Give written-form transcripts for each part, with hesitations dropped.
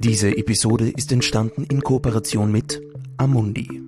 Diese Episode ist entstanden in Kooperation mit Amundi.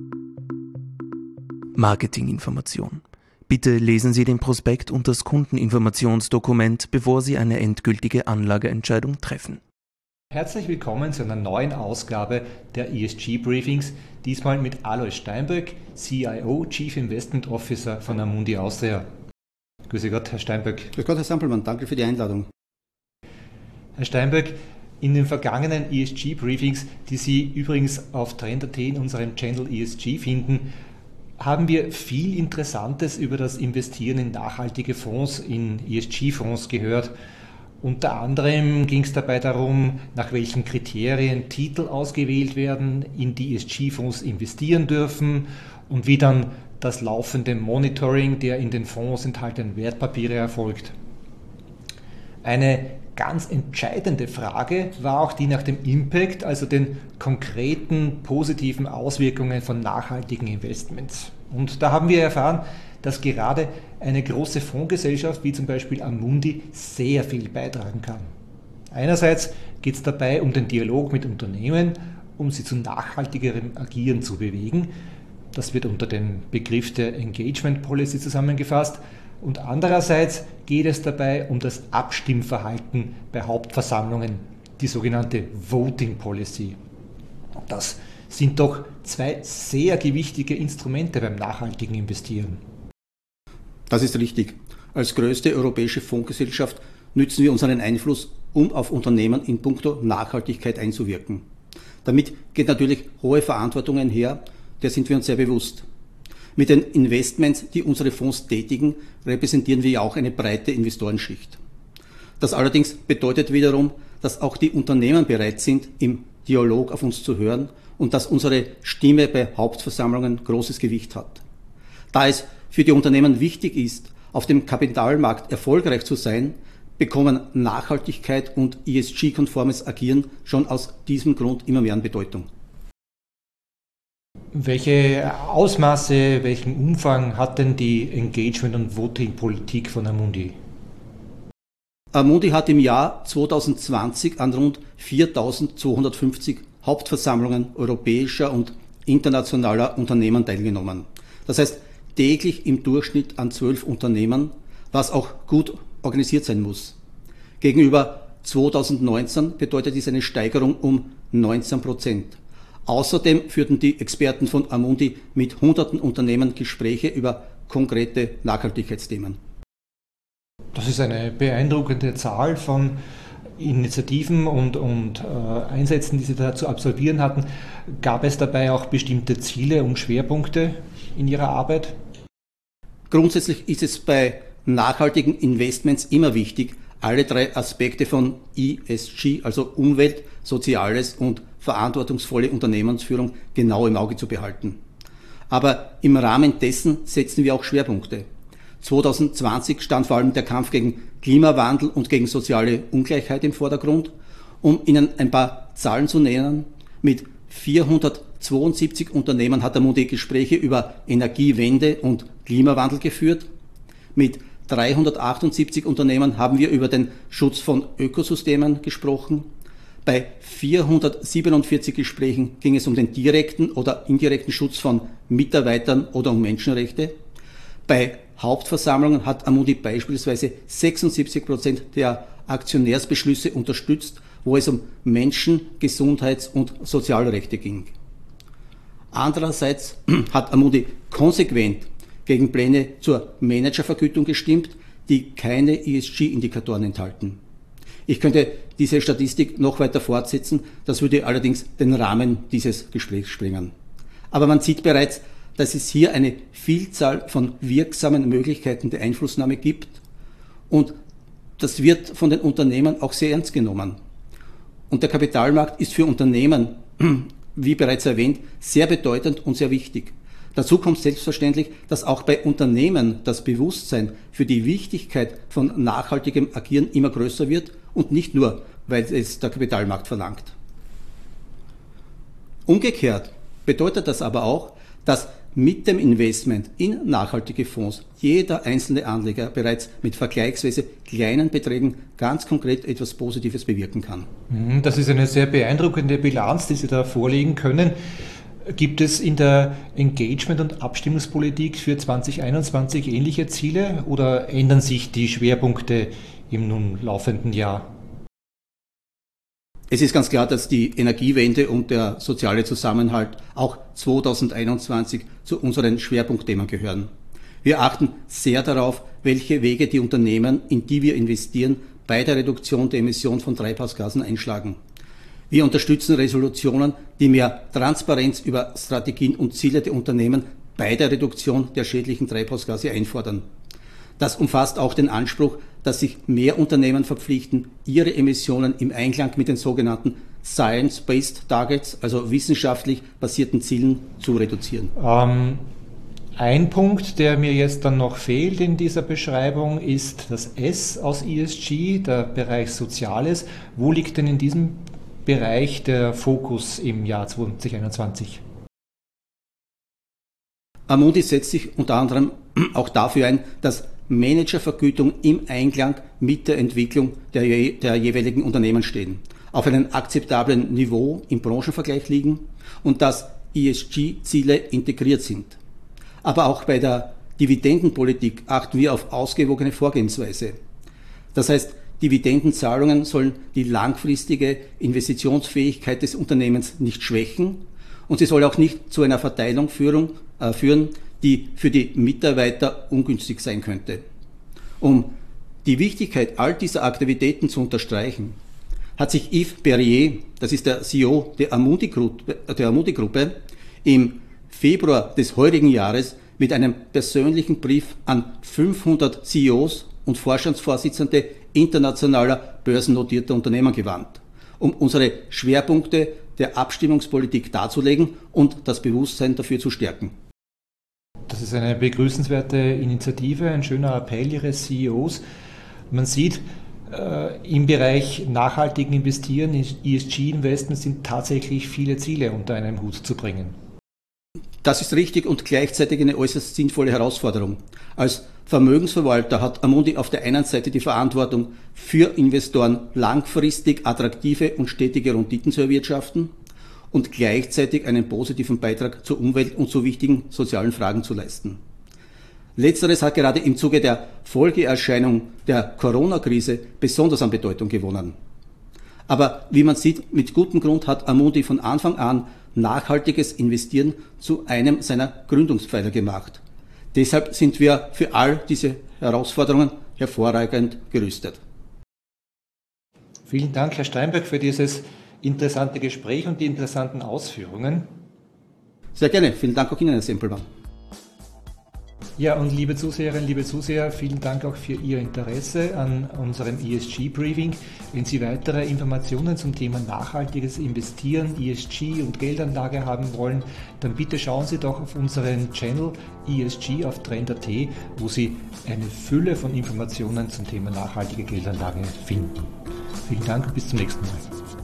Marketinginformation. Bitte lesen Sie den Prospekt und das Kundeninformationsdokument, bevor Sie eine endgültige Anlageentscheidung treffen. Herzlich willkommen zu einer neuen Ausgabe der ESG-Briefings, diesmal mit Alois Steinböck, CIO, Chief Investment Officer von Amundi Austria. Grüße Gott, Herr Steinböck. Grüß Gott, Herr Sampelmann, danke für die Einladung. Herr Steinböck, in den vergangenen ESG-Briefings, die Sie übrigens auf Trend.at in unserem Channel ESG finden, haben wir viel Interessantes über das Investieren in nachhaltige Fonds, in ESG-Fonds gehört. Unter anderem ging es dabei darum, nach welchen Kriterien Titel ausgewählt werden, in die ESG-Fonds investieren dürfen und wie dann das laufende Monitoring der in den Fonds enthaltenen Wertpapiere erfolgt. Eine ganz entscheidende Frage war auch die nach dem Impact, also den konkreten positiven Auswirkungen von nachhaltigen Investments. Und da haben wir erfahren, dass gerade eine große Fondsgesellschaft wie zum Beispiel Amundi sehr viel beitragen kann. Einerseits geht es dabei um den Dialog mit Unternehmen, um sie zu nachhaltigerem Agieren zu bewegen. Das wird unter dem Begriff der Engagement Policy zusammengefasst. Und andererseits geht es dabei um das Abstimmverhalten bei Hauptversammlungen, die sogenannte Voting Policy. Das sind doch zwei sehr gewichtige Instrumente beim nachhaltigen Investieren. Das ist richtig. Als größte europäische Fondsgesellschaft nützen wir unseren Einfluss, um auf Unternehmen in puncto Nachhaltigkeit einzuwirken. Damit geht natürlich hohe Verantwortung einher, der sind wir uns sehr bewusst. Mit den Investments, die unsere Fonds tätigen, repräsentieren wir ja auch eine breite Investorenschicht. Das allerdings bedeutet wiederum, dass auch die Unternehmen bereit sind, im Dialog auf uns zu hören und dass unsere Stimme bei Hauptversammlungen großes Gewicht hat. Da es für die Unternehmen wichtig ist, auf dem Kapitalmarkt erfolgreich zu sein, bekommen Nachhaltigkeit und ESG-konformes Agieren schon aus diesem Grund immer mehr an Bedeutung. Welche Ausmaße, welchen Umfang hat denn die Engagement- und Voting-Politik von Amundi? Amundi hat im Jahr 2020 an rund 4.250 Hauptversammlungen europäischer und internationaler Unternehmen teilgenommen. Das heißt, täglich im Durchschnitt an 12 Unternehmen, was auch gut organisiert sein muss. Gegenüber 2019 bedeutet dies eine Steigerung um 19%. Außerdem führten die Experten von Amundi mit hunderten Unternehmen Gespräche über konkrete Nachhaltigkeitsthemen. Das ist eine beeindruckende Zahl von Initiativen und Einsätzen, die Sie da zu absolvieren hatten. Gab es dabei auch bestimmte Ziele und Schwerpunkte in Ihrer Arbeit? Grundsätzlich ist es bei nachhaltigen Investments immer wichtig, alle drei Aspekte von ESG, also Umwelt, Soziales und verantwortungsvolle Unternehmensführung, genau im Auge zu behalten. Aber im Rahmen dessen setzen wir auch Schwerpunkte. 2020 stand vor allem der Kampf gegen Klimawandel und gegen soziale Ungleichheit im Vordergrund. Um Ihnen ein paar Zahlen zu nennen, mit 472 Unternehmen hat Amundi Gespräche über Energiewende und Klimawandel geführt. Mit 378 Unternehmen haben wir über den Schutz von Ökosystemen gesprochen. Bei 447 Gesprächen ging es um den direkten oder indirekten Schutz von Mitarbeitern oder um Menschenrechte. Bei Hauptversammlungen hat Amundi beispielsweise 76% der Aktionärsbeschlüsse unterstützt, wo es um Menschen-, Gesundheits- und Sozialrechte ging. Andererseits hat Amundi konsequent gegen Pläne zur Managervergütung gestimmt, die keine ESG-Indikatoren enthalten. Ich könnte diese Statistik noch weiter fortsetzen, das würde allerdings den Rahmen dieses Gesprächs sprengen. Aber man sieht bereits, dass es hier eine Vielzahl von wirksamen Möglichkeiten der Einflussnahme gibt und das wird von den Unternehmen auch sehr ernst genommen. Und der Kapitalmarkt ist für Unternehmen, wie bereits erwähnt, sehr bedeutend und sehr wichtig. Dazu kommt selbstverständlich, dass auch bei Unternehmen das Bewusstsein für die Wichtigkeit von nachhaltigem Agieren immer größer wird und nicht nur, weil es der Kapitalmarkt verlangt. Umgekehrt bedeutet das aber auch, dass mit dem Investment in nachhaltige Fonds jeder einzelne Anleger bereits mit vergleichsweise kleinen Beträgen ganz konkret etwas Positives bewirken kann. Das ist eine sehr beeindruckende Bilanz, die Sie da vorlegen können. Gibt es in der Engagement- und Abstimmungspolitik für 2021 ähnliche Ziele oder ändern sich die Schwerpunkte im nun laufenden Jahr? Es ist ganz klar, dass die Energiewende und der soziale Zusammenhalt auch 2021 zu unseren Schwerpunktthemen gehören. Wir achten sehr darauf, welche Wege die Unternehmen, in die wir investieren, bei der Reduktion der Emission von Treibhausgasen einschlagen. Wir unterstützen Resolutionen, die mehr Transparenz über Strategien und Ziele der Unternehmen bei der Reduktion der schädlichen Treibhausgase einfordern. Das umfasst auch den Anspruch, dass sich mehr Unternehmen verpflichten, ihre Emissionen im Einklang mit den sogenannten Science-Based Targets, also wissenschaftlich basierten Zielen, zu reduzieren. Ein Punkt, der mir jetzt dann noch fehlt in dieser Beschreibung, ist das S aus ESG, der Bereich Soziales. Wo liegt denn in diesem Bereich der Fokus im Jahr 2021? Amundi setzt sich unter anderem auch dafür ein, dass Managervergütung im Einklang mit der Entwicklung der jeweiligen Unternehmen stehen, auf einem akzeptablen Niveau im Branchenvergleich liegen und dass ESG-Ziele integriert sind. Aber auch bei der Dividendenpolitik achten wir auf ausgewogene Vorgehensweise. Das heißt, Dividendenzahlungen sollen die langfristige Investitionsfähigkeit des Unternehmens nicht schwächen und sie soll auch nicht zu einer Verteilung führen, die für die Mitarbeiter ungünstig sein könnte. Um die Wichtigkeit all dieser Aktivitäten zu unterstreichen, hat sich Yves Perrier, das ist der CEO der Amundi-Gruppe, im Februar des heurigen Jahres mit einem persönlichen Brief an 500 CEOs und Vorstandsvorsitzende internationaler börsennotierter Unternehmen gewandt, um unsere Schwerpunkte der Abstimmungspolitik darzulegen und das Bewusstsein dafür zu stärken. Das ist eine begrüßenswerte Initiative, ein schöner Appell Ihres CEOs. Man sieht, im Bereich nachhaltigen Investieren, ESG-Investments sind tatsächlich viele Ziele unter einem Hut zu bringen. Das ist richtig und gleichzeitig eine äußerst sinnvolle Herausforderung. Als Vermögensverwalter hat Amundi auf der einen Seite die Verantwortung, für Investoren langfristig attraktive und stetige Renditen zu erwirtschaften und gleichzeitig einen positiven Beitrag zur Umwelt und zu wichtigen sozialen Fragen zu leisten. Letzteres hat gerade im Zuge der Folgeerscheinung der Corona-Krise besonders an Bedeutung gewonnen. Aber wie man sieht, mit gutem Grund hat Amundi von Anfang an nachhaltiges Investieren zu einem seiner Gründungspfeiler gemacht. Deshalb sind wir für all diese Herausforderungen hervorragend gerüstet. Vielen Dank, Herr Steinberg, für dieses interessante Gespräch und die interessanten Ausführungen. Sehr gerne. Vielen Dank auch Ihnen, Herr Sempelmann. Ja, und liebe Zuseherinnen, liebe Zuseher, vielen Dank auch für Ihr Interesse an unserem ESG-Briefing. Wenn Sie weitere Informationen zum Thema nachhaltiges Investieren, ESG und Geldanlage haben wollen, dann bitte schauen Sie doch auf unseren Channel ESG auf Trend.at, wo Sie eine Fülle von Informationen zum Thema nachhaltige Geldanlage finden. Vielen Dank und bis zum nächsten Mal.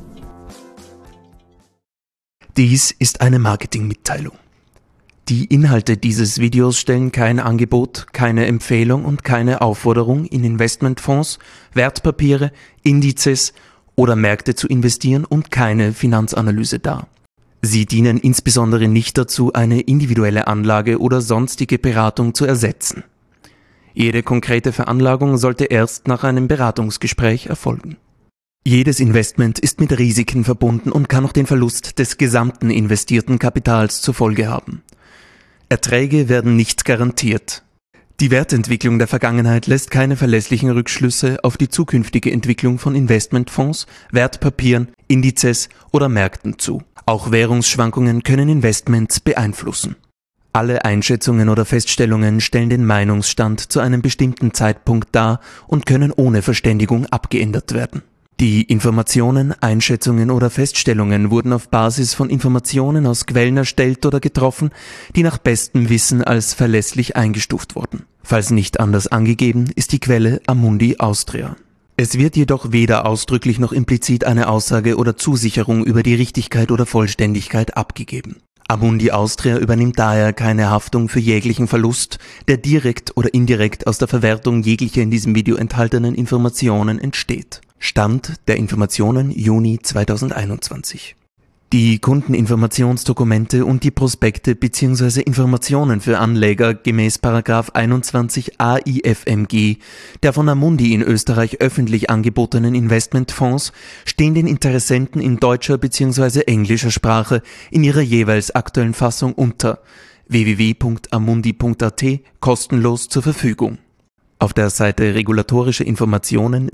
Dies ist eine Marketingmitteilung. Die Inhalte dieses Videos stellen kein Angebot, keine Empfehlung und keine Aufforderung, in Investmentfonds, Wertpapiere, Indizes oder Märkte zu investieren und keine Finanzanalyse dar. Sie dienen insbesondere nicht dazu, eine individuelle Anlage oder sonstige Beratung zu ersetzen. Jede konkrete Veranlagung sollte erst nach einem Beratungsgespräch erfolgen. Jedes Investment ist mit Risiken verbunden und kann auch den Verlust des gesamten investierten Kapitals zur Folge haben. Erträge werden nicht garantiert. Die Wertentwicklung der Vergangenheit lässt keine verlässlichen Rückschlüsse auf die zukünftige Entwicklung von Investmentfonds, Wertpapieren, Indizes oder Märkten zu. Auch Währungsschwankungen können Investments beeinflussen. Alle Einschätzungen oder Feststellungen stellen den Meinungsstand zu einem bestimmten Zeitpunkt dar und können ohne Verständigung abgeändert werden. Die Informationen, Einschätzungen oder Feststellungen wurden auf Basis von Informationen aus Quellen erstellt oder getroffen, die nach bestem Wissen als verlässlich eingestuft wurden. Falls nicht anders angegeben, ist die Quelle Amundi Austria. Es wird jedoch weder ausdrücklich noch implizit eine Aussage oder Zusicherung über die Richtigkeit oder Vollständigkeit abgegeben. Amundi Austria übernimmt daher keine Haftung für jeglichen Verlust, der direkt oder indirekt aus der Verwertung jeglicher in diesem Video enthaltenen Informationen entsteht. Stand der Informationen Juni 2021. Die Kundeninformationsdokumente und die Prospekte bzw. Informationen für Anleger gemäß § 21 AIFMG der von Amundi in Österreich öffentlich angebotenen Investmentfonds stehen den Interessenten in deutscher bzw. englischer Sprache in ihrer jeweils aktuellen Fassung unter www.amundi.at kostenlos zur Verfügung. Auf der Seite Regulatorische Informationen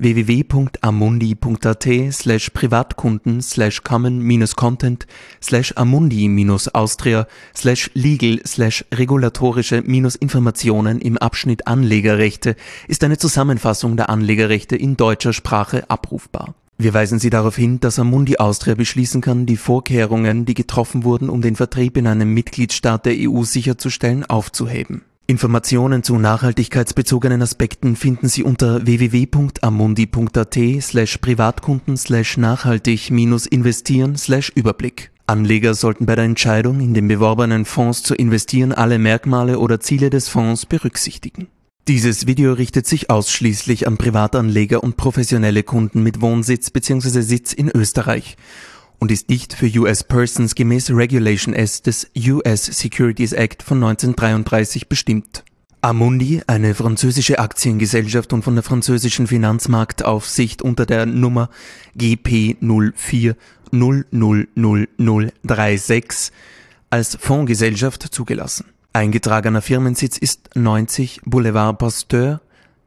www.amundi.at/common-content/amundi-austria/legal/regulatorische-Informationen im Abschnitt Anlegerrechte ist eine Zusammenfassung der Anlegerrechte in deutscher Sprache abrufbar. Wir weisen Sie darauf hin, dass Amundi Austria beschließen kann, die Vorkehrungen, die getroffen wurden, um den Vertrieb in einem Mitgliedstaat der EU sicherzustellen, aufzuheben. Informationen zu nachhaltigkeitsbezogenen Aspekten finden Sie unter www.amundi.at/privatkunden/nachhaltig-investieren/Überblick. Anleger sollten bei der Entscheidung, in den beworbenen Fonds zu investieren, alle Merkmale oder Ziele des Fonds berücksichtigen. Dieses Video richtet sich ausschließlich an Privatanleger und professionelle Kunden mit Wohnsitz bzw. Sitz in Österreich und ist nicht für US Persons gemäß Regulation S des US Securities Act von 1933 bestimmt. Amundi, eine französische Aktiengesellschaft und von der französischen Finanzmarktaufsicht unter der Nummer GP 04000036 als Fondsgesellschaft zugelassen. Eingetragener Firmensitz ist 90 Boulevard Pasteur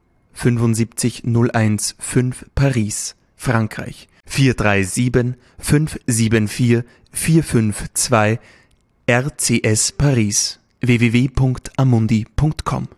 75015 Paris, Frankreich. 437 574 452 RCS Paris www.amundi.com